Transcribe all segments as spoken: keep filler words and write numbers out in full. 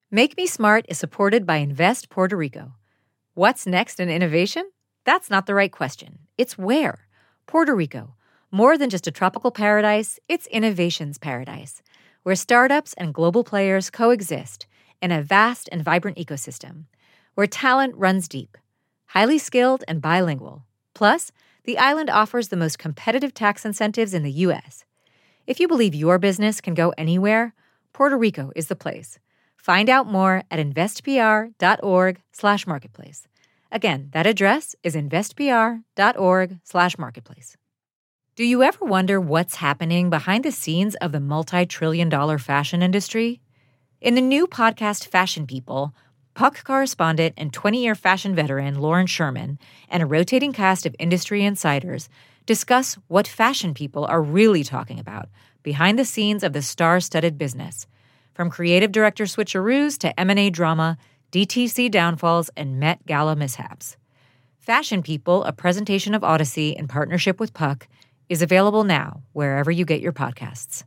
Make Me Smart is supported by Invest Puerto Rico. What's next in innovation? That's not the right question. It's where. Puerto Rico. More than just a tropical paradise, it's innovation's paradise, where startups and global players coexist in a vast and vibrant ecosystem, where talent runs deep, highly skilled and bilingual. Plus, the island offers the most competitive tax incentives in the U S. If you believe your business can go anywhere, Puerto Rico is the place. Find out more at investpr.org slash marketplace. Again, that address is investpr.org slash marketplace. Do you ever wonder what's happening behind the scenes of the multi-trillion dollar fashion industry? In the new podcast Fashion People, Puck correspondent and twenty-year fashion veteran Lauren Sherman and a rotating cast of industry insiders discuss what fashion people are really talking about behind the scenes of the star-studded business. From creative director switcheroos to M and A drama, D T C downfalls, and Met Gala mishaps. Fashion People, a presentation of Odyssey in partnership with Puck, is available now wherever you get your podcasts.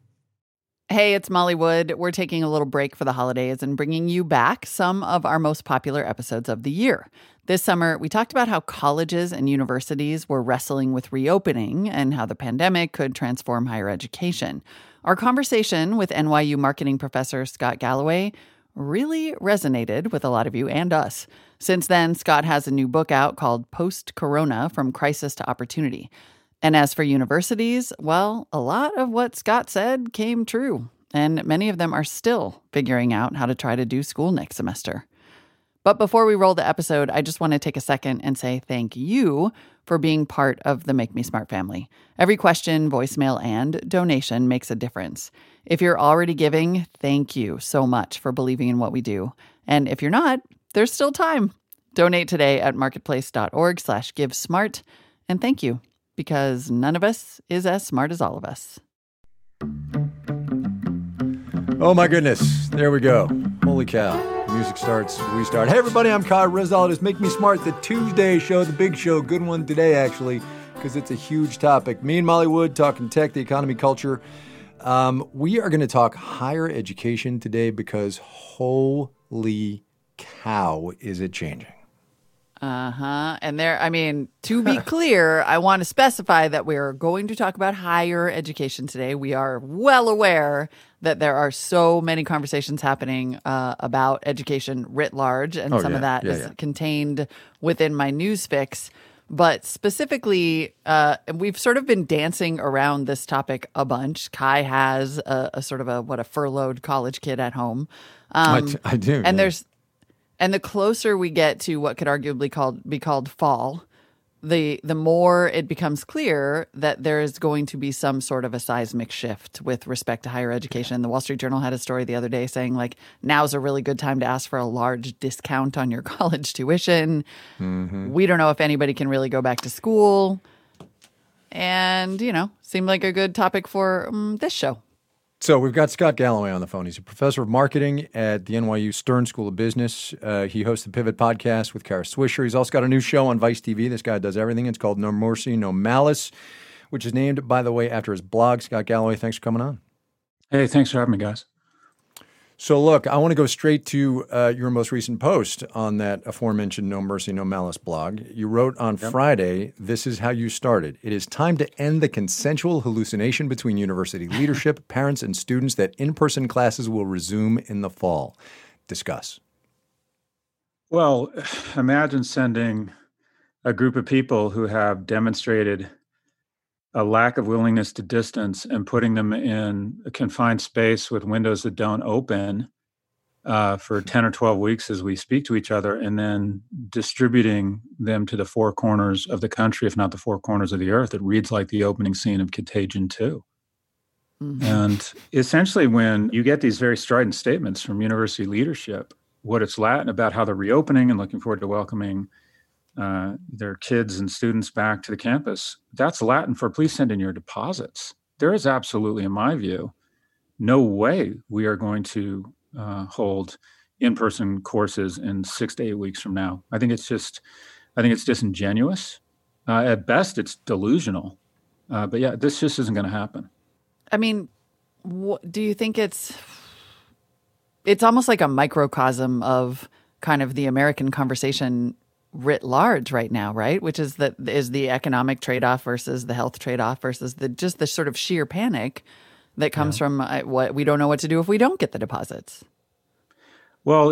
Hey, it's Molly Wood. We're taking a little break for the holidays and bringing you back some of our most popular episodes of the year. This summer, we talked about how colleges and universities were wrestling with reopening and how the pandemic could transform higher education. Our conversation with N Y U marketing professor Scott Galloway really resonated with a lot of you and us. Since then, Scott has a new book out called Post-Corona: From Crisis to Opportunity. And as for universities, well, a lot of what Scott said came true, and many of them are still figuring out how to try to do school next semester. But before we roll the episode, I just want to take a second and say thank you for being part of the Make Me Smart family. Every question, voicemail, and donation makes a difference. If you're already giving, thank you so much for believing in what we do. And if you're not, there's still time. Donate today at marketplace.org slash give smart. And thank you, because none of us is as smart as all of us. Oh my goodness, there we go. Holy cow. Music starts, we start. Hey everybody, I'm Kyle Rizal. It is Make Me Smart, the Tuesday show, the big show. Good one today, actually, because it's a huge topic. Me and Molly Wood talking tech, the economy, culture. Um, we are going to talk higher education today because holy cow, is it changing? Uh-huh. And there, I mean, to be clear, I want to specify that we're going to talk about higher education today. We are well aware that there are so many conversations happening uh, about education writ large, and oh, some yeah. of that yeah, is yeah. contained within my news fix. But specifically, uh, we've sort of been dancing around this topic a bunch. Kai has a, a sort of a, what, a furloughed college kid at home. Um, I, t- I do. And yeah. there's, And the closer we get to what could arguably called be called fall, the the more it becomes clear that there is going to be some sort of a seismic shift with respect to higher education. The Wall Street Journal had a story the other day saying, like, now's a really good time to ask for a large discount on your college tuition. Mm-hmm. We don't know if anybody can really go back to school. And, you know, seemed like a good topic for um, this show. So we've got Scott Galloway on the phone. He's a professor of marketing at the N Y U Stern School of Business. Uh, he hosts the Pivot podcast with Kara Swisher. He's also got a new show on Vice T V. This guy does everything. It's called No Mercy, No Malice, which is named, by the way, after his blog. Scott Galloway, thanks for coming on. Hey, thanks for having me, guys. So look, I want to go straight to uh, your most recent post on that aforementioned No Mercy, No Malice blog. You wrote on yep. Friday, this is how you started. It is time to end the consensual hallucination between university leadership, parents, and students that in-person classes will resume in the fall. Discuss. Well, imagine sending a group of people who have demonstrated a lack of willingness to distance and putting them in a confined space with windows that don't open uh, for ten or twelve weeks as we speak to each other, and then distributing them to the four corners of the country, if not the four corners of the earth. It reads like the opening scene of Contagion two. Mm-hmm. And essentially, when you get these very strident statements from university leadership, what it's Latin about how they're reopening and looking forward to welcoming Uh, their kids and students back to the campus, that's Latin for please send in your deposits. There is absolutely, in my view, no way we are going to uh, hold in-person courses in six to eight weeks from now. I think it's just, I think it's disingenuous. Uh, at best, it's delusional. Uh, but yeah, this just isn't going to happen. I mean, wh- do you think it's It's almost like a microcosm of kind of the American conversation writ large right now, right? Which is that is the economic trade-off versus the health trade-off versus the just the sort of sheer panic that comes yeah. from uh, what we don't know what to do if we don't get the deposits. Well,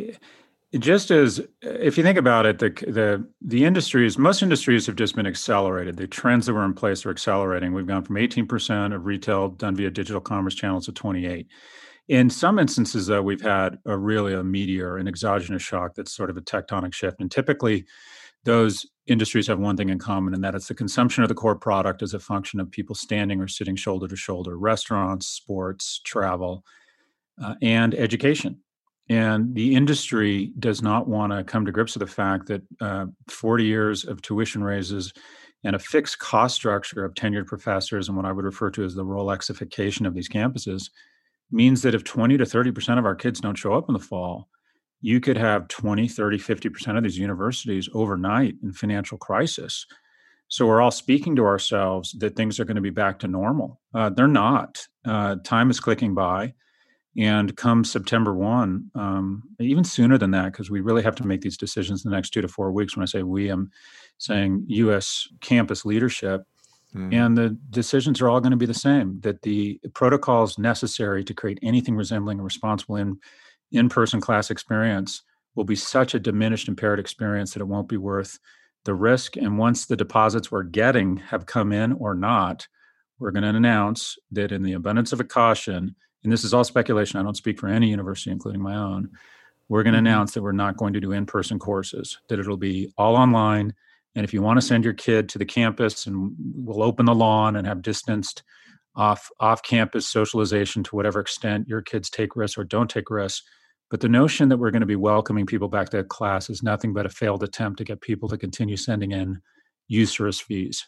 just as if you think about it, the the the industries, most industries have just been accelerated. The trends that were in place are accelerating. We've gone from eighteen percent of retail done via digital commerce channels to twenty-eight. In some instances, though, we've had a really a meteor, an exogenous shock that's sort of a tectonic shift. And typically, those industries have one thing in common, and that it's the consumption of the core product as a function of people standing or sitting shoulder to shoulder, restaurants, sports, travel, uh, and education. And the industry does not want to come to grips with the fact that uh, forty years of tuition raises and a fixed cost structure of tenured professors and what I would refer to as the Rolexification of these campuses means that if twenty to thirty percent of our kids don't show up in the fall, you could have twenty, thirty, fifty percent of these universities overnight in financial crisis. So we're all speaking to ourselves that things are going to be back to normal. Uh, they're not. Uh, time is clicking by. And come September first, um, even sooner than that, because we really have to make these decisions in the next two to four weeks. When I say we, I'm saying U S campus leadership. Mm. And the decisions are all going to be the same, that the protocols necessary to create anything resembling a responsible in, in-person class experience will be such a diminished, impaired experience that it won't be worth the risk. And once the deposits we're getting have come in or not, we're going to announce that in the abundance of a caution, and this is all speculation, I don't speak for any university, including my own, we're going to mm-hmm. announce that we're not going to do in-person courses, that it'll be all online. And if you want to send your kid to the campus, and we'll open the lawn and have distanced off, off-campus socialization to whatever extent your kids take risks or don't take risks. But the notion that we're going to be welcoming people back to class is nothing but a failed attempt to get people to continue sending in usurious fees.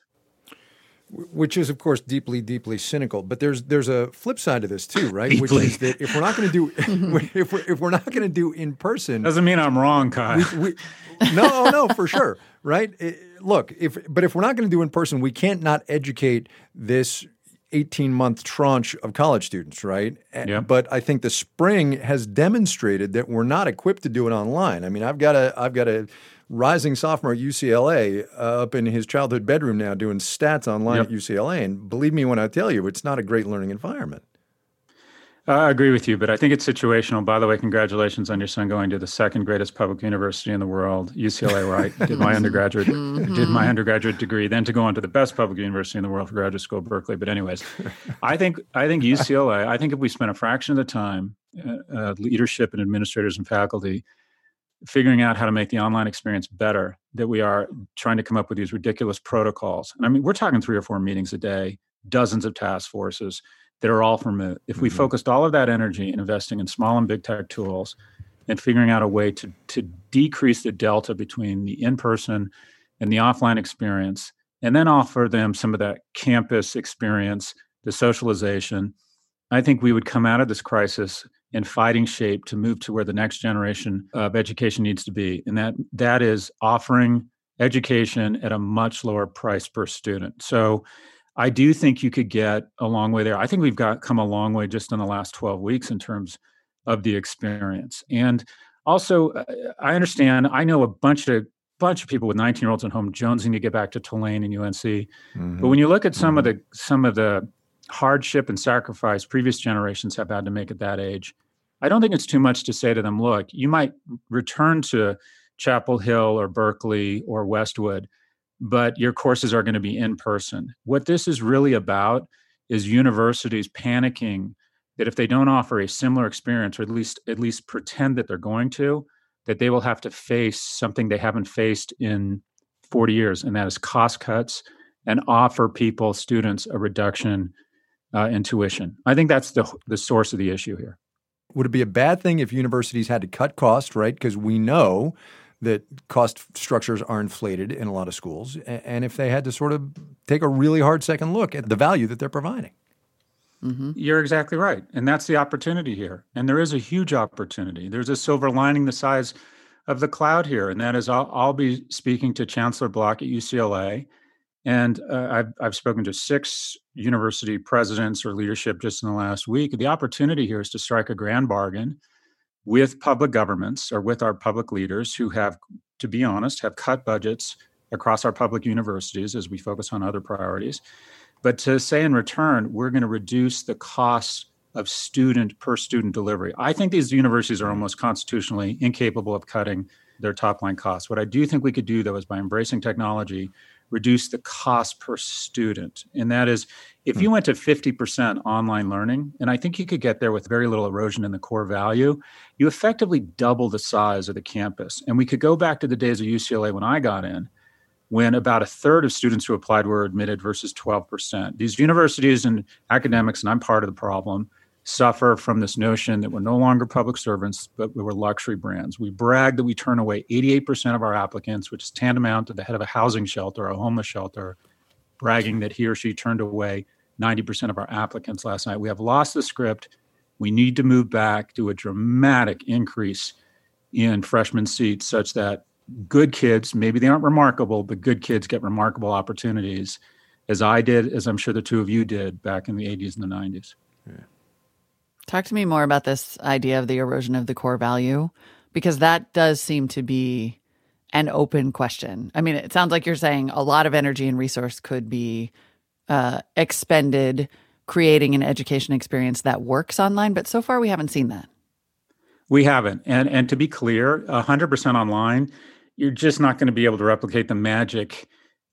Which is, of course, deeply, deeply cynical. But there's there's a flip side to this too, right? Deeply. Which is that if we're not going to do if we're if we're not going to do in person, doesn't mean I'm wrong, Kai. We, we, no, no, for sure, right? It, look, if but if we're not going to do in person, we can't not educate this eighteen-month tranche of college students, right? Yep. But I think the spring has demonstrated that we're not equipped to do it online. I mean, I've got a I've got a rising sophomore at U C L A uh, up in his childhood bedroom now doing stats online yep. at U C L A. And believe me when I tell you, it's not a great learning environment. Uh, I agree with you, but I think it's situational. By the way, congratulations on your son going to the second greatest public university in the world, U C L A, right? Did my undergraduate mm-hmm. did my undergraduate degree, then to go on to the best public university in the world for graduate school, Berkeley. But anyways, I think I think U C L A, I think if we spent a fraction of the time, uh, uh, leadership and administrators and faculty, figuring out how to make the online experience better, that we are trying to come up with these ridiculous protocols. And I mean, we're talking three or four meetings a day, dozens of task forces that are all from it. If we mm-hmm. focused all of that energy in investing in small and big tech tools and figuring out a way to, to decrease the delta between the in-person and the offline experience, and then offer them some of that campus experience, the socialization, I think we would come out of this crisis in fighting shape to move to where the next generation of education needs to be. And that that is offering education at a much lower price per student. So I do think you could get a long way there. I think we've got come a long way just in the last twelve weeks in terms of the experience. And also, I understand, I know a bunch of bunch of people with nineteen-year-olds at home jonesing to get back to Tulane and U N C. Mm-hmm. But when you look at some mm-hmm. of the some of the hardship and sacrifice previous generations have had to make at that age, I don't think it's too much to say to them, look, you might return to Chapel Hill or Berkeley or Westwood, but your courses are going to be in person. What this is really about is universities panicking that if they don't offer a similar experience, or at least at least pretend that they're going to, that they will have to face something they haven't faced in forty years, and that is cost cuts and offer people, students, a reduction uh, in tuition. I think that's the the source of the issue here. Would it be a bad thing if universities had to cut costs, right? Because we know that cost structures are inflated in a lot of schools, and if they had to sort of take a really hard second look at the value that they're providing. Mm-hmm. You're exactly right. And that's the opportunity here. And there is a huge opportunity. There's a silver lining the size of the cloud here. And that is I'll, I'll be speaking to Chancellor Block at U C L A. And uh, I've, I've spoken to six university presidents or leadership just in the last week. The opportunity here is to strike a grand bargain with public governments or with our public leaders who have, to be honest, have cut budgets across our public universities as we focus on other priorities. But to say in return, we're going to reduce the costs of student per student delivery. I think these universities are almost constitutionally incapable of cutting their top line costs. What I do think we could do, though, is by embracing technology, reduce the cost per student. And that is, if you went to fifty percent online learning, and I think you could get there with very little erosion in the core value, you effectively double the size of the campus. And we could go back to the days of U C L A when I got in, when about a third of students who applied were admitted versus twelve percent. These universities and academics, and I'm part of the problem, suffer from this notion that we're no longer public servants, but we were luxury brands. We brag that we turn away eighty-eight percent of our applicants, which is tantamount to the head of a housing shelter, a homeless shelter, bragging that he or she turned away ninety percent of our applicants last night. We have lost the script. We need to move back to a dramatic increase in freshman seats such that good kids, maybe they aren't remarkable, but good kids get remarkable opportunities, as I did, as I'm sure the two of you did back in the eighties and the nineties. Yeah. Talk to me more about this idea of the erosion of the core value, because that does seem to be an open question. I mean, it sounds like you're saying a lot of energy and resource could be uh, expended creating an education experience that works online, but so far we haven't seen that. We haven't. And, and to be clear, one hundred percent online, you're just not going to be able to replicate the magic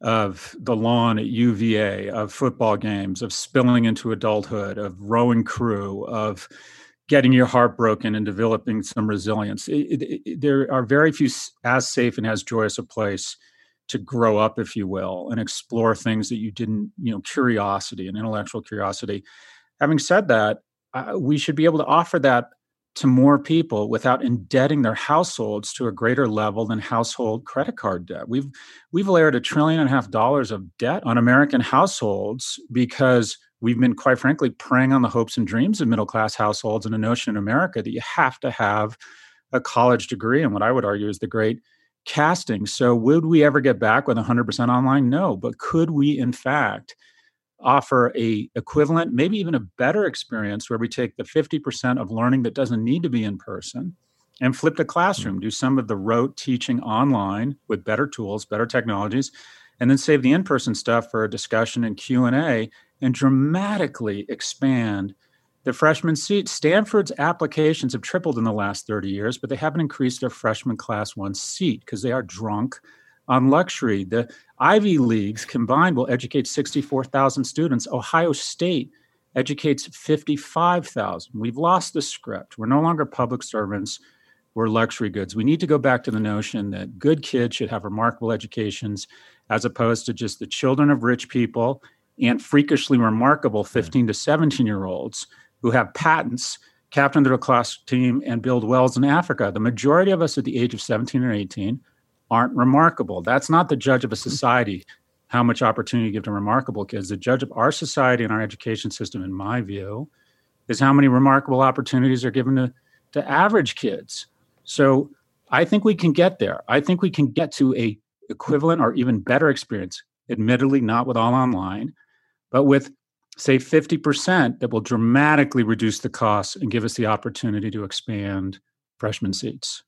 of the lawn at U V A, of football games, of spilling into adulthood, of rowing crew, of getting your heart broken and developing some resilience. It, it, it, there are very few as safe and as joyous a place to grow up, if you will, and explore things that you didn't, you know, curiosity and intellectual curiosity. Having said that, uh, we should be able to offer that to more people without indebting their households to a greater level than household credit card debt. We've we've layered a trillion and a half dollars of debt on American households because we've been, quite frankly, preying on the hopes and dreams of middle-class households and a notion in America that you have to have a college degree, and what I would argue is the great casting. So would we ever get back with one hundred percent online? No, but could we, in fact, offer a equivalent, maybe even a better experience where we take the fifty percent of learning that doesn't need to be in person and flip the classroom, do some of the rote teaching online with better tools, better technologies, and then save the in-person stuff for a discussion and Q and A and dramatically expand the freshman seat. Stanford's applications have tripled in the last thirty years, but they haven't increased their freshman class one seat because they are drunk on luxury. The Ivy Leagues combined will educate sixty-four thousand students. Ohio State educates fifty-five thousand. We've lost the script. We're no longer public servants. We're luxury goods. We need to go back to the notion that good kids should have remarkable educations as opposed to just the children of rich people and freakishly remarkable fifteen to seventeen-year-olds who have patents, captain their class team, and build wells in Africa. The majority of us at the age of seventeen or eighteen aren't remarkable. That's not the judge of a society, how much opportunity you give to remarkable kids. The judge of our society and our education system, in my view, is how many remarkable opportunities are given to, to average kids. So I think we can get there. I think we can get to a equivalent or even better experience, admittedly not with all online, but with, say, fifty percent that will dramatically reduce the costs and give us the opportunity to expand freshman seats.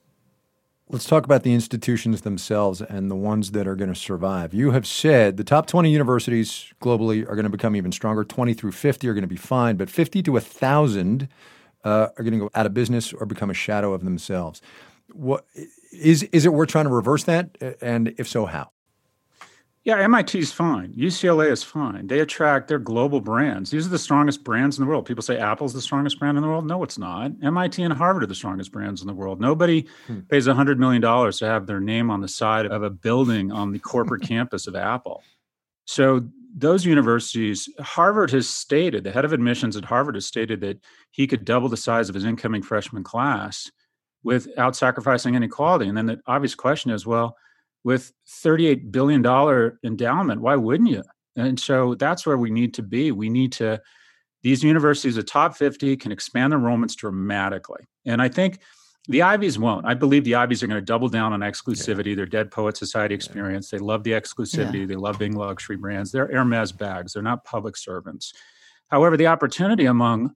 Let's talk about the institutions themselves and the ones that are going to survive. You have said the top twenty universities globally are going to become even stronger. twenty through fifty are going to be fine, but fifty to one thousand uh, are going to go out of business or become a shadow of themselves. What is is it worth trying to reverse that? And if so, how? Yeah, M I T is fine. U C L A is fine. They attract, they're global brands. These are the strongest brands in the world. People say Apple's the strongest brand in the world. No, it's not. M I T and Harvard are the strongest brands in the world. Nobody hmm. pays one hundred million dollars to have their name on the side of a building on the corporate campus of Apple. So those universities, Harvard has stated, the head of admissions at Harvard has stated that he could double the size of his incoming freshman class without sacrificing inequality. And then the obvious question is, well, with thirty-eight billion dollars endowment, why wouldn't you? And so that's where we need to be. We need to, these universities, the top fifty, can expand enrollments dramatically. And I think the Ivies won't. I believe the Ivies are going to double down on exclusivity. Yeah. They're Dead Poet Society experience. They love the exclusivity. Yeah. They love being luxury brands. They're Hermes bags. They're not public servants. However, the opportunity among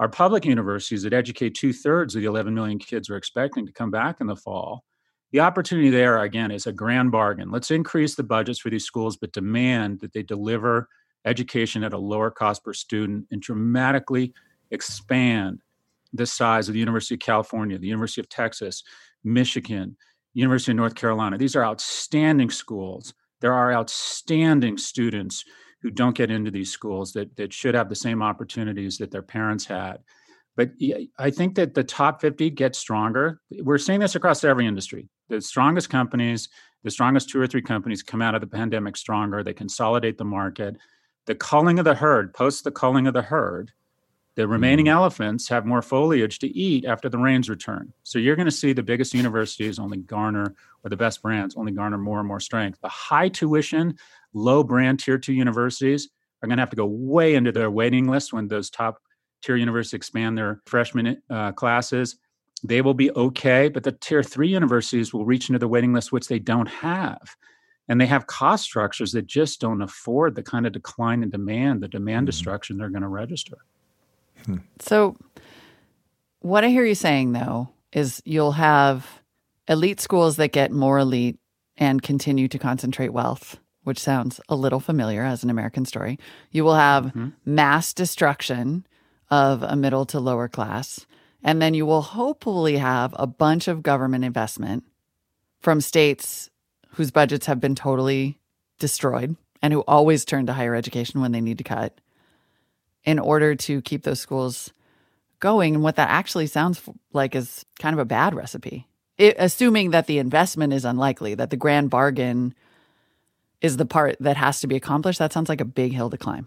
our public universities that educate two-thirds of the eleven million kids we're expecting to come back in the fall. The opportunity there, again, is a grand bargain. Let's increase the budgets for these schools, but demand that they deliver education at a lower cost per student and dramatically expand the size of the University of California, the University of Texas, Michigan, University of North Carolina. These are outstanding schools. There are outstanding students who don't get into these schools that, that should have the same opportunities that their parents had. But I think that the top fifty gets stronger. We're seeing this across every industry. The strongest companies, the strongest two or three companies come out of the pandemic stronger. They consolidate the market. The culling of the herd, post the culling of the herd, the remaining mm-hmm. elephants have more foliage to eat after the rains return. So you're going to see the biggest universities only garner, or the best brands only garner more and more strength. The high tuition, low brand tier two universities are going to have to go way into their waiting list when those top tier universities expand their freshman uh, classes. They will be okay, but the tier three universities will reach into the waiting list, which they don't have. And they have cost structures that just don't afford the kind of decline in demand, the demand mm-hmm. destruction they're going to register. Hmm. So what I hear you saying, though, is you'll have elite schools that get more elite and continue to concentrate wealth, which sounds a little familiar as an American story. You will have mm-hmm. mass destruction of a middle to lower class. And then you will hopefully have a bunch of government investment from states whose budgets have been totally destroyed and who always turn to higher education when they need to cut in order to keep those schools going. And what that actually sounds like is kind of a bad recipe, it, assuming that the investment is unlikely, that the grand bargain is the part that has to be accomplished. That sounds like a big hill to climb.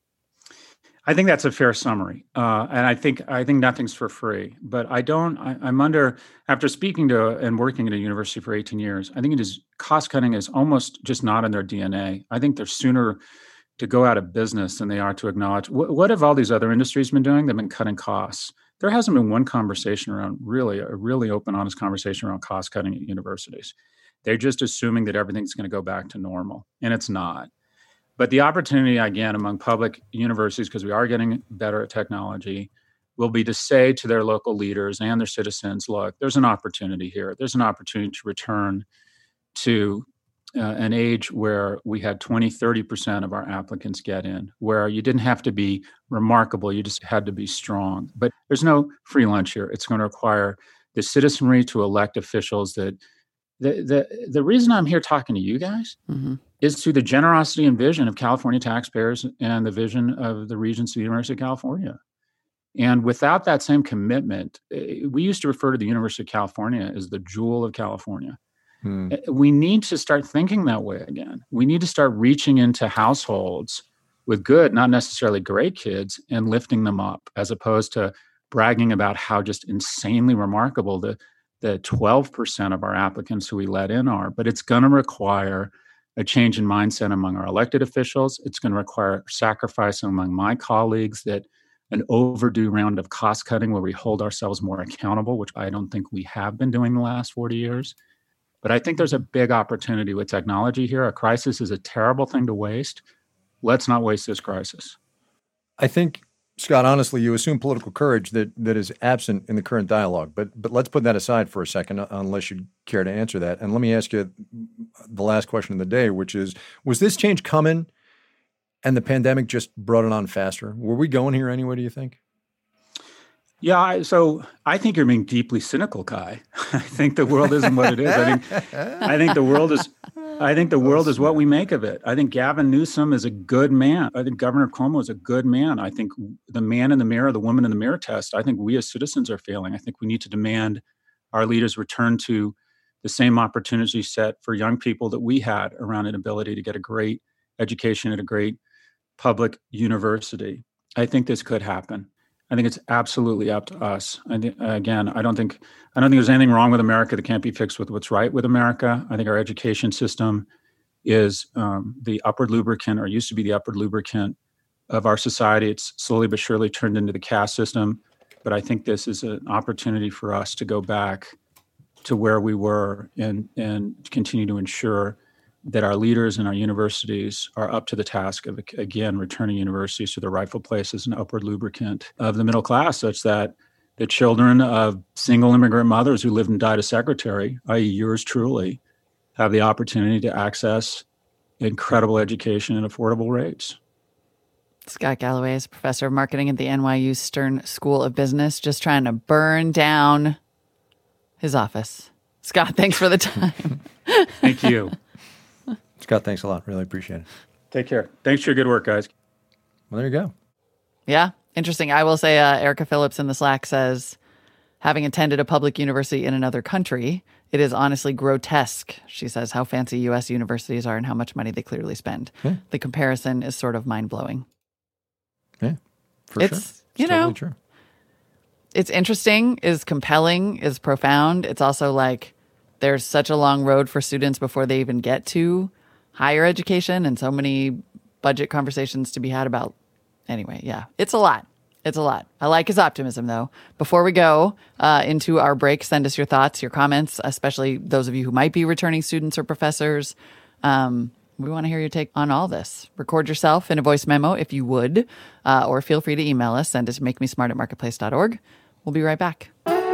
I think that's a fair summary, uh, and I think I think nothing's for free. But I don't. I, I'm under after speaking to and working at a university for eighteen years. I think it is cost cutting is almost just not in their D N A. I think they're sooner to go out of business than they are to acknowledge what, what have all these other industries been doing? They've been cutting costs. There hasn't been one conversation around really a really open, honest conversation around cost cutting at universities. They're just assuming that everything's going to go back to normal, and it's not. But the opportunity, again, among public universities, because we are getting better at technology, will be to say to their local leaders and their citizens, look, there's an opportunity here. There's an opportunity to return to uh, an age where we had twenty, thirty percent of our applicants get in, where you didn't have to be remarkable. You just had to be strong. But there's no free lunch here. It's going to require the citizenry to elect officials that The, the the reason I'm here talking to you guys mm-hmm. is through the generosity and vision of California taxpayers and the vision of the Regents of the University of California. And without that same commitment, we used to refer to the University of California as the jewel of California. Hmm. We need to start thinking that way again. We need to start reaching into households with good, not necessarily great kids, and lifting them up, as opposed to bragging about how just insanely remarkable the the twelve percent of our applicants who we let in are. But it's going to require a change in mindset among our elected officials. It's going to require sacrifice among my colleagues, that an overdue round of cost cutting where we hold ourselves more accountable, which I don't think we have been doing the last forty years. But I think there's a big opportunity with technology here. A crisis is a terrible thing to waste. Let's not waste this crisis. I think, Scott, honestly, you assume political courage that, that is absent in the current dialogue. But but let's put that aside for a second, unless you care to answer that. And let me ask you the last question of the day, which is, was this change coming and the pandemic just brought it on faster? Were we going here anyway, do you think? Yeah, I, so I think you're being deeply cynical, Kai. I think the world isn't what it is. I think I think the world is I think the world is what we make of it. I think Gavin Newsom is a good man. I think Governor Cuomo is a good man. I think the man in the mirror, the woman in the mirror test, I think we as citizens are failing. I think we need to demand our leaders return to the same opportunity set for young people that we had around an ability to get a great education at a great public university. I think this could happen. I think it's absolutely up to us. I th- again, I don't think I don't think there's anything wrong with America that can't be fixed with what's right with America. I think our education system is um, the upward lubricant, or used to be the upward lubricant of our society. It's slowly but surely turned into the caste system. But I think this is an opportunity for us to go back to where we were and and continue to ensure that our leaders in our universities are up to the task of, again, returning universities to their rightful place as an upward lubricant of the middle class, such that the children of single immigrant mothers who lived and died as secretary, that is yours truly, have the opportunity to access incredible education at affordable rates. Scott Galloway is professor of marketing at the N Y U Stern School of Business, just trying to burn down his office. Scott, thanks for the time. Thank you. Scott, thanks a lot. Really appreciate it. Take care. Thanks for your good work, guys. Well, there you go. Yeah, interesting. I will say uh, Erica Phillips in the Slack says, having attended a public university in another country, it is honestly grotesque, she says, how fancy U S universities are and how much money they clearly spend. Yeah. The comparison is sort of mind-blowing. Yeah, for it's, sure. It's you totally know, true. It's interesting, is compelling, is profound. It's also like there's such a long road for students before they even get to higher education and so many budget conversations to be had about. Anyway, yeah, it's a lot. It's a lot. I like his optimism, though. Before we go uh, into our break, send us your thoughts, your comments, especially those of you who might be returning students or professors. Um, we want to hear your take on all this. Record yourself in a voice memo if you would, uh, or feel free to email us. Send us make me smart at marketplace dot org. We'll be right back.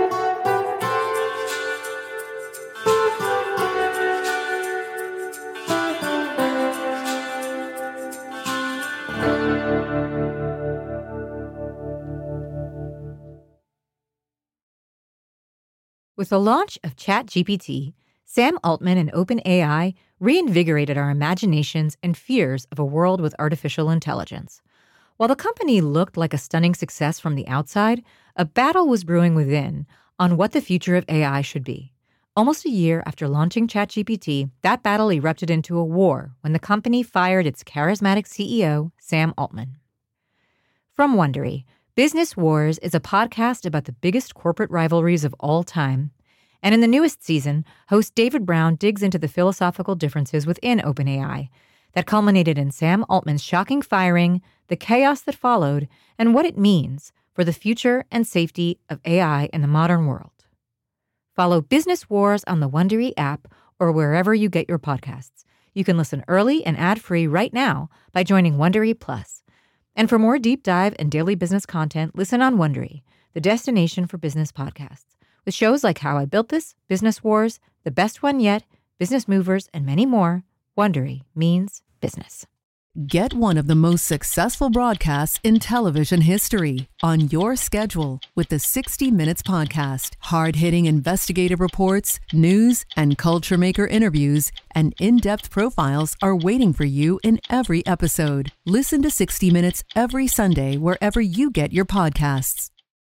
With the launch of ChatGPT, Sam Altman and OpenAI reinvigorated our imaginations and fears of a world with artificial intelligence. While the company looked like a stunning success from the outside, a battle was brewing within on what the future of A I should be. Almost a year after launching ChatGPT, that battle erupted into a war when the company fired its charismatic C E O, Sam Altman. From Wondery, Business Wars is a podcast about the biggest corporate rivalries of all time. And in the newest season, host David Brown digs into the philosophical differences within OpenAI that culminated in Sam Altman's shocking firing, the chaos that followed, and what it means for the future and safety of A I in the modern world. Follow Business Wars on the Wondery app or wherever you get your podcasts. You can listen early and ad-free right now by joining Wondery Plus. And for more deep dive and daily business content, listen on Wondery, the destination for business podcasts, with shows like How I Built This, Business Wars, The Best One Yet, Business Movers, and many more. Wondery means business. Get one of the most successful broadcasts in television history on your schedule with the sixty minutes Podcast. Hard-hitting investigative reports, news, and culture maker interviews, and in-depth profiles are waiting for you in every episode. Listen to sixty minutes every Sunday wherever you get your podcasts.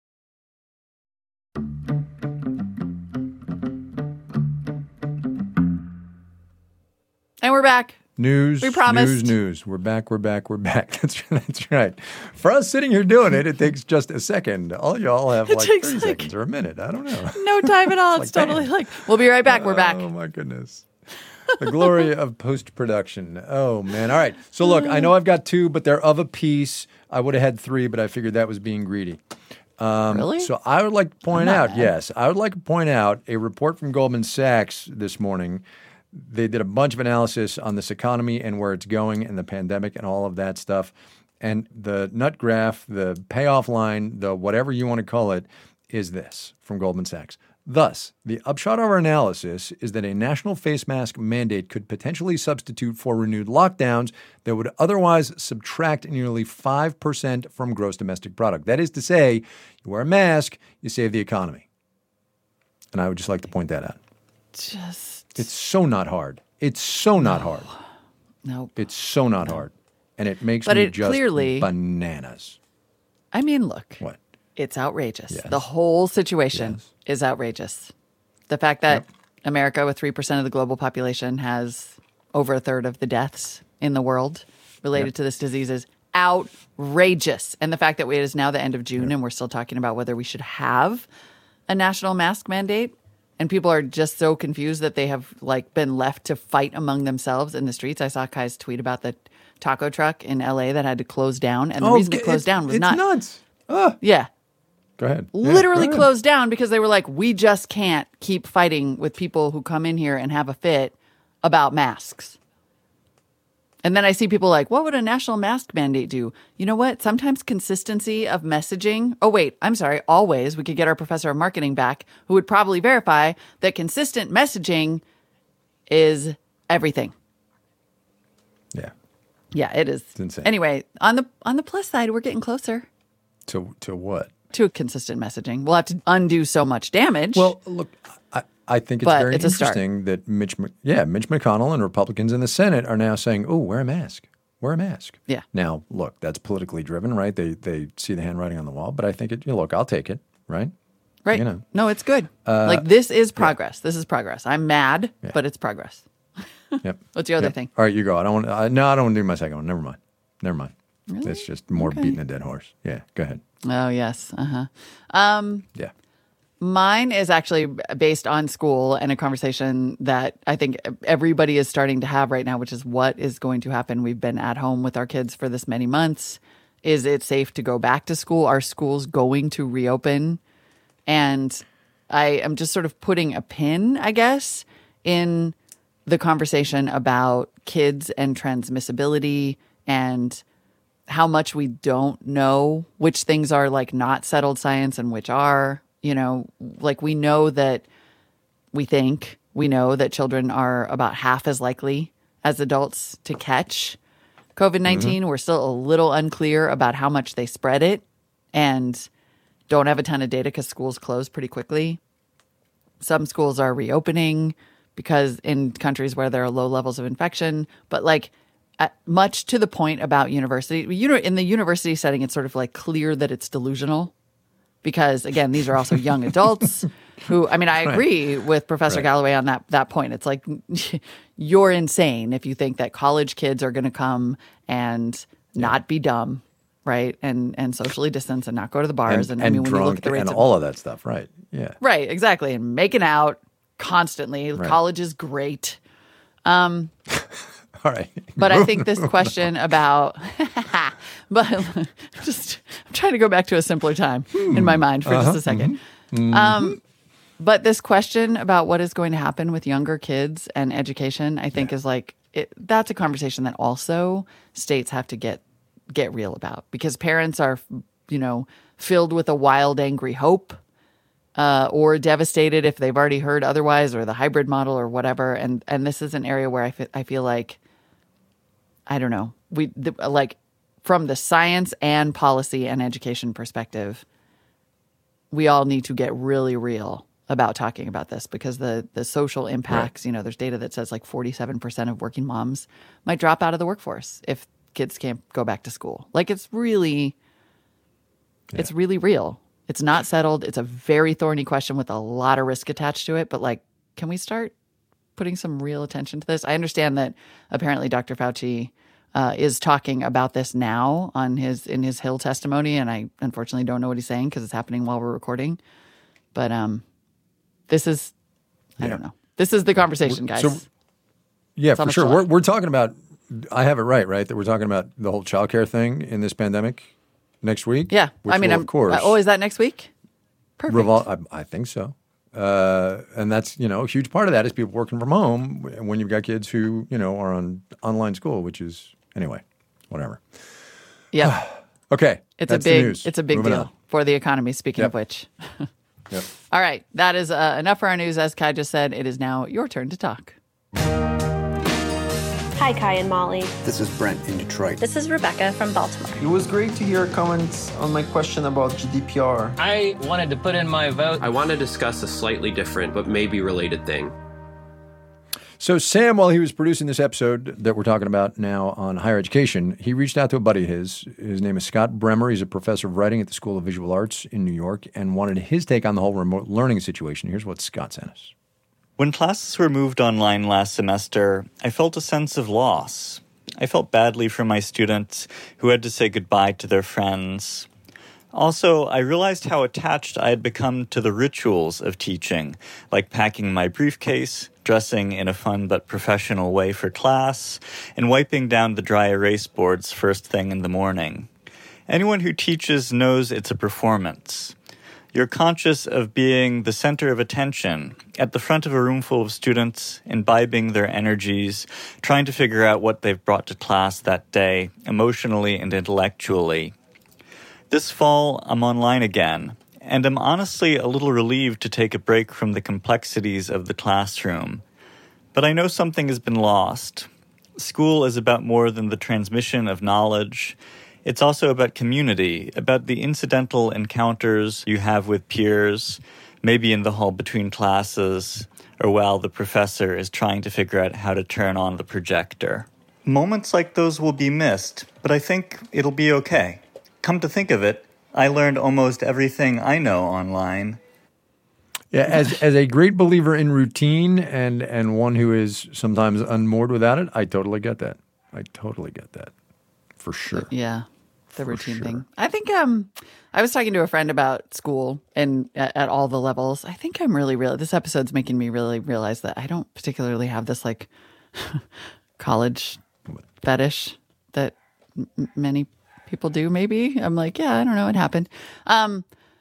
And we're back. News, we promised. news, news. We're back, we're back, we're back. That's that's right. For us sitting here doing it, it takes just a second. All y'all have it like takes thirty like seconds or a minute. I don't know. No time at all. it's, it's like, totally bam. Like, we'll be right back. We're back. Oh, my goodness. The glory of post-production. Oh, man. All right. So, look, I know I've got two, but they're of a piece. I would have had three, but I figured that was being greedy. Um, really? So I would like to point out, mad. yes, I would like to point out a report from Goldman Sachs this morning. They did a bunch of analysis on this economy and where it's going and the pandemic and all of that stuff. And the nut graph, the payoff line, the whatever you want to call it, is this from Goldman Sachs. Thus, the upshot of our analysis is that a national face mask mandate could potentially substitute for renewed lockdowns that would otherwise subtract nearly five percent from gross domestic product. That is to say, you wear a mask, you save the economy. And I would just like to point that out. Just... It's so not hard. It's so not hard. No. Nope. It's so not no. hard. And it makes but me it just clearly, bananas. I mean, look. What? It's outrageous. Yes. The whole situation yes. is outrageous. The fact that yep. America, with three percent of the global population, has over a third of the deaths in the world related yep. to this disease is outrageous. And the fact that it is now the end of June yep. and we're still talking about whether we should have a national mask mandate. And people are just so confused that they have like been left to fight among themselves in the streets. I saw Kai's tweet about the taco truck in L A that had to close down. And the oh, reason it closed down was it's not... nuts. Oh. Yeah. Go ahead. Literally yeah, go closed down because they were like, we just can't keep fighting with people who come in here and have a fit about masks. And then I see people like, what would a national mask mandate do? You know what? Sometimes consistency of messaging. Oh, wait, I'm sorry. Always. We could get our professor of marketing back, who would probably verify that consistent messaging is everything. Yeah. Yeah, it is. It's insane. Anyway, on the on the plus side, we're getting closer To to what? to consistent messaging. We'll have to undo so much damage. Well, look, I, I think it's But very it's a start. interesting that Mitch, Mc- yeah, Mitch McConnell and Republicans in the Senate are now saying, "Oh, wear a mask, wear a mask." Yeah. Now, look, that's politically driven, right? They they see the handwriting on the wall, but I think it. You know, look, I'll take it, right? right. You know. No, it's good. like this is progress. This is progress. I'm mad, Yeah. but it's progress. Yep. What's your other Yep. thing? All right, you go. I don't want. I, no, I don't want to do my second one. Never mind. Never mind. Really? It's just more Okay. beating a dead horse. Yeah. Go ahead. Oh, yes. Uh-huh. Um, Yeah. Mine is actually based on school and a conversation that I think everybody is starting to have right now, which is what is going to happen. We've been at home with our kids for this many months. Is it safe to go back to school? Are schools going to reopen? And I am just sort of putting a pin, I guess, in the conversation about kids and transmissibility and how much we don't know, which things are like not settled science and which are, you know, like we know that we think we know that children are about half as likely as adults to catch COVID nineteen. Mm-hmm. We're still a little unclear about how much they spread it and don't have a ton of data because schools close pretty quickly. Some schools are reopening because in countries where there are low levels of infection, but like uh, much to the point about university, you know, in the university setting, it's sort of like clear that it's delusional because again, these are also young adults who, I mean, I agree right. with Professor right. Galloway on that, that point. It's like, you're insane if you think that college kids are going to come and yeah. not be dumb. Right. And, and socially distance and not go to the bars. And, and, and I mean, when drunk you look at the rates and of, all of that stuff. Right. Yeah. Right. Exactly. And making out constantly. Right. College is great. Um, all right. But I think this question about, but just, I'm trying to go back to a simpler time in my mind for uh-huh. just a second. Mm-hmm. Um, but this question about what is going to happen with younger kids and education, I think yeah. is like, it, that's a conversation that also states have to get get real about because parents are, you know, filled with a wild, angry hope uh, or devastated if they've already heard otherwise or the hybrid model or whatever. And and this is an area where I, f- I feel like, I don't know, we the, like from the science and policy and education perspective, we all need to get really real about talking about this because the, the social impacts, right. you know, there's data that says like forty-seven percent of working moms might drop out of the workforce if kids can't go back to school. Like it's really, yeah. it's really real. It's not settled. It's a very thorny question with a lot of risk attached to it. But like, can we start putting some real attention to this? I understand that apparently Doctor Fauci uh, is talking about this now on his in his Hill testimony, and I unfortunately don't know what he's saying because it's happening while we're recording. But um, this is, I yeah. don't know. This is the conversation, guys. So, yeah, it's for sure. We're we're talking about. I have it right, right? That we're talking about the whole childcare thing in this pandemic next week. Yeah, which I mean, will, I'm, of course. Oh, is that next week? Perfect. Revol- I, I think so, uh, and that's you know a huge part of that is people working from home when you've got kids who you know are on online school, which is anyway, whatever. Yeah. Okay. It's that's a big. The news. It's a big Moving deal on. for the economy. Speaking yep. of which. Yep. All right, that is uh, enough for our news. As Kai just said, it is now your turn to talk. Hi, Kai and Molly. This is Brent in Detroit. This is Rebecca from Baltimore. It was great to hear comments on my question about G D P R. I wanted to put in my vote. I want to discuss a slightly different but maybe related thing. So Sam, while he was producing this episode that we're talking about now on higher education, he reached out to a buddy of his. His name is Scott Bremer. He's a professor of writing at the School of Visual Arts in New York and wanted his take on the whole remote learning situation. Here's what Scott sent us. When classes were moved online last semester, I felt a sense of loss. I felt badly for my students who had to say goodbye to their friends. Also, I realized how attached I had become to the rituals of teaching, like packing my briefcase, dressing in a fun but professional way for class, and wiping down the dry erase boards first thing in the morning. Anyone who teaches knows it's a performance. You're conscious of being the center of attention, at the front of a room full of students, imbibing their energies, trying to figure out what they've brought to class that day, emotionally and intellectually. This fall, I'm online again, and I'm honestly a little relieved to take a break from the complexities of the classroom. But I know something has been lost. School is about more than the transmission of knowledge. It's also about community, about the incidental encounters you have with peers, maybe in the hall between classes, or while the professor is trying to figure out how to turn on the projector. Moments like those will be missed, but I think it'll be okay. Come to think of it, I learned almost everything I know online. Yeah, as as a great believer in routine and, and one who is sometimes unmoored without it, I totally get that. I totally get that. For sure. Yeah. The For routine sure. thing. I think um, I was talking to a friend about school and at, at all the levels. I think I'm really, really, this episode's making me really realize that I don't particularly have this like college fetish that m- many people do, maybe. I'm like, yeah, I don't know. It happened. Um,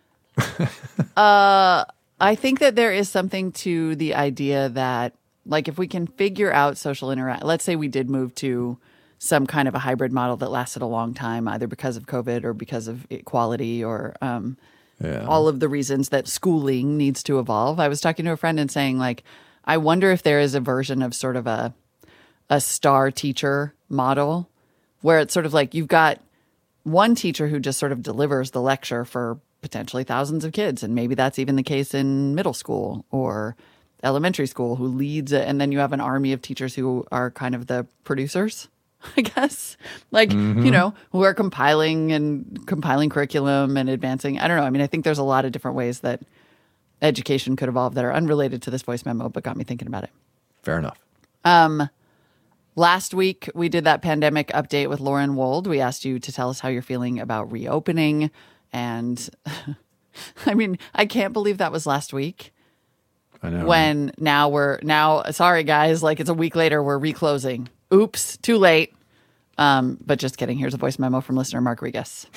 uh, I think that there is something to the idea that like if we can figure out social interact, let's say we did move to some kind of a hybrid model that lasted a long time, either because of COVID or because of equality or um, Yeah. all of the reasons that schooling needs to evolve. I was talking to a friend and saying, like, I wonder if there is a version of sort of a a star teacher model where it's sort of like you've got one teacher who just sort of delivers the lecture for potentially thousands of kids. And maybe that's even the case in middle school or elementary school, who leads it. And then you have an army of teachers who are kind of the producers, I guess, like, Mm-hmm. you know, who are compiling and compiling curriculum and advancing. I don't know. I mean, I think there's a lot of different ways that education could evolve that are unrelated to this voice memo, but got me thinking about it. Fair enough. Um, last week, we did that pandemic update with Lauren Wold. We asked you to tell us how you're feeling about reopening. And I mean, I can't believe that was last week. I know. When now we're now, sorry guys, like it's a week later, we're reclosing. Oops, too late. Um, but just kidding. Here's a voice memo from listener Mark Regas.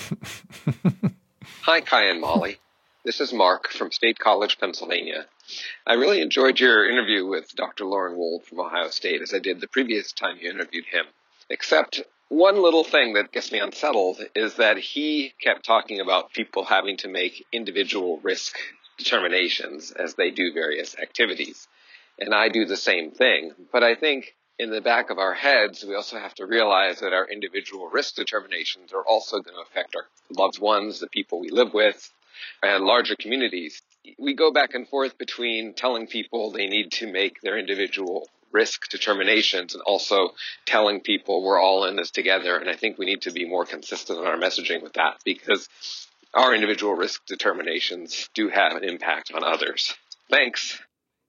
Hi, Kai and Molly. This is Mark from State College, Pennsylvania. I really enjoyed your interview with Doctor Lauren Wold from Ohio State, as I did the previous time you interviewed him. Except one little thing that gets me unsettled is that he kept talking about people having to make individual risk determinations as they do various activities. And I do the same thing. But I think in the back of our heads, we also have to realize that our individual risk determinations are also going to affect our loved ones, the people we live with, and larger communities. We go back and forth between telling people they need to make their individual risk determinations and also telling people we're all in this together. And I think we need to be more consistent in our messaging with that, because our individual risk determinations do have an impact on others. Thanks.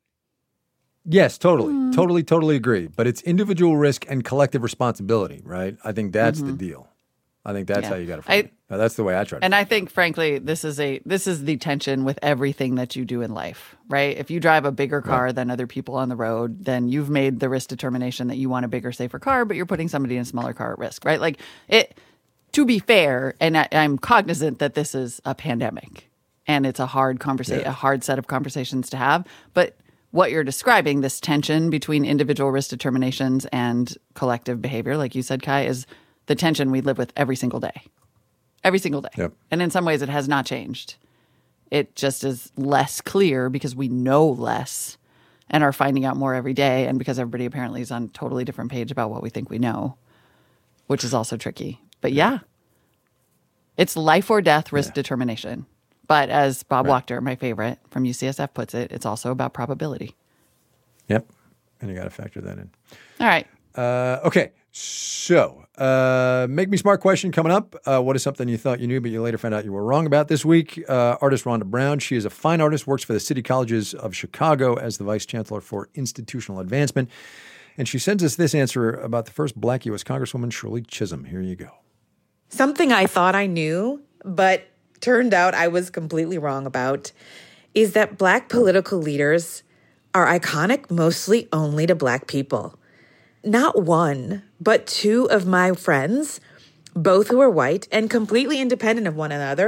Yes, totally. Mm. Totally, totally agree. But it's individual risk and collective responsibility, right? I think that's mm-hmm. the deal. I think that's yeah. how you got to frame it. Now, that's the way I try to. And I think, frankly, this is a this is the tension with everything that you do in life, right? If you drive a bigger car right. than other people on the road, then you've made the risk determination that you want a bigger, safer car, but you're putting somebody in a smaller car at risk, right? Like it. To be fair, and I, I'm cognizant that this is a pandemic, and it's a hard conversation, yeah. a hard set of conversations to have, but what you're describing, this tension between individual risk determinations and collective behavior, like you said, Kai, is the tension we live with every single day. Every single day. Yep. And in some ways, it has not changed. It just is less clear because we know less and are finding out more every day, and because everybody apparently is on a totally different page about what we think we know, which is also tricky. But yeah, it's life or death risk yeah. determination. But as Bob right. Wachter, my favorite from U C S F, puts it, it's also about probability. Yep. And you got to factor that in. All right. Uh, okay. So, uh, Make Me Smart question coming up. Uh, what is something you thought you knew, but you later found out you were wrong about this week? Uh, artist Rhonda Brown. She is a fine artist, works for the City Colleges of Chicago as the Vice Chancellor for Institutional Advancement. And she sends us this answer about the first Black U S Congresswoman, Shirley Chisholm. Here you go. Something I thought I knew, but turned out I was completely wrong about, is that Black political leaders are iconic mostly only to Black people. Not one, but two of my friends, both who are white and completely independent of one another,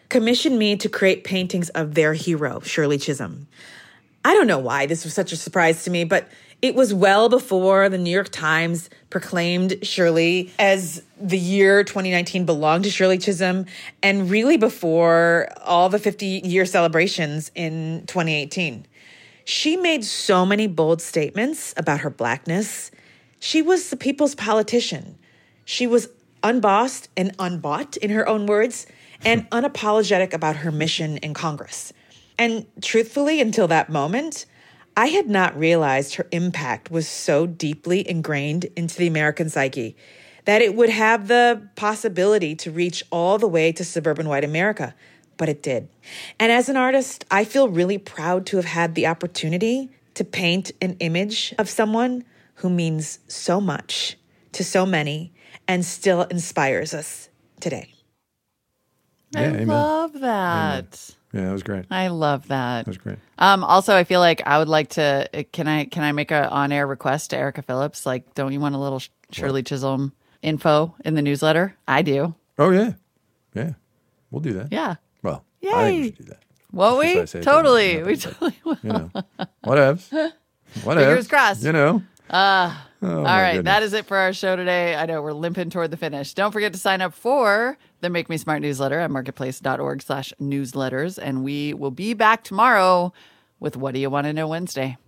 commissioned me to create paintings of their hero, Shirley Chisholm. I don't know why this was such a surprise to me, but it was well before the New York Times proclaimed Shirley as the year twenty nineteen belonged to Shirley Chisholm, and really before all the fifty-year celebrations in twenty eighteen. She made so many bold statements about her Blackness. She was the people's politician. She was unbossed and unbought, in her own words, and unapologetic about her mission in Congress. And truthfully, until that moment, I had not realized her impact was so deeply ingrained into the American psyche that it would have the possibility to reach all the way to suburban white America. But it did. And as an artist, I feel really proud to have had the opportunity to paint an image of someone who means so much to so many and still inspires us today. I yeah, amen. love that. Amen. Yeah, that was great. I love that. That was great. Um, also, I feel like I would like to. Can I can I make an on-air request to Erica Phillips? Like, don't you want a little Shirley Chisholm info in the newsletter? I do. Oh yeah, yeah. We'll do that. Yeah. Well, Yay. I think we should do that. Won't we? Say Totally. Nothing, we totally will. You know, whatevs. Whatevs. Fingers crossed. You know. Uh, oh, all right. goodness. That is it for our show today. I know we're limping toward the finish. Don't forget to sign up for the Make Me Smart newsletter at marketplace.org slash newsletters. And we will be back tomorrow with What Do You Want to Know Wednesday?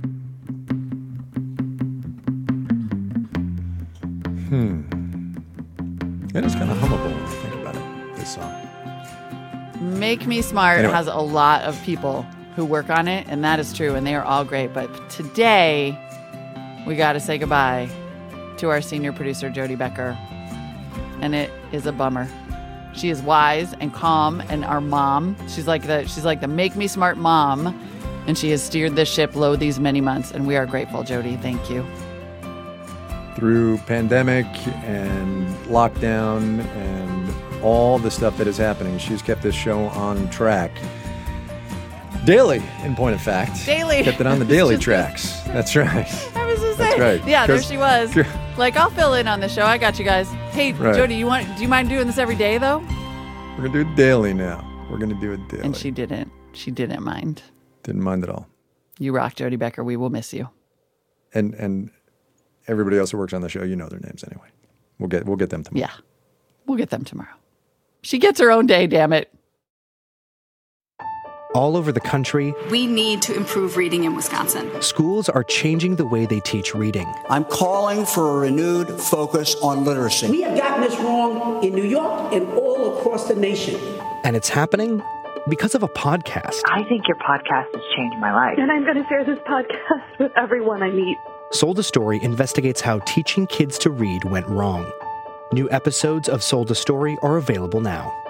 Hmm. It is kind of hummable when you think about it, this song. Make Me Smart Anyway. has a lot of people who work on it, and that is true, and they are all great. But today, we got to say goodbye to our senior producer, Jody Becker, and it is a bummer. She is wise and calm, and our mom. She's like the she's like the Make Me Smart mom, and she has steered this ship low these many months, and we are grateful, Jody. Thank you. Through pandemic and lockdown and all the stuff that is happening, she's kept this show on track. Daily, in point of fact. Daily. Kept it on the daily tracks. That's right. I was just That's saying. right. Yeah, there 'Cause- she was. Like, I'll fill in on the show. I got you guys. Hey, Right. Jody, you want? Do you mind doing this every day, though? We're going to do it daily now. We're going to do it daily. And she didn't. She didn't mind. Didn't mind at all. You rock, Jody Becker. We will miss you. And and everybody else who works on the show, you know their names anyway. We'll get we'll get them tomorrow. Yeah. We'll get them tomorrow. She gets her own day, damn it. All over the country, We need to improve reading in Wisconsin. schools are changing the way they teach reading. I'm calling for a renewed focus on literacy. We have gotten this wrong in New York and all across the nation. And it's happening because of a podcast. I think your podcast has changed my life. And I'm going to share this podcast with everyone I meet. Sold a Story investigates how teaching kids to read went wrong. New episodes of Sold a Story are available now.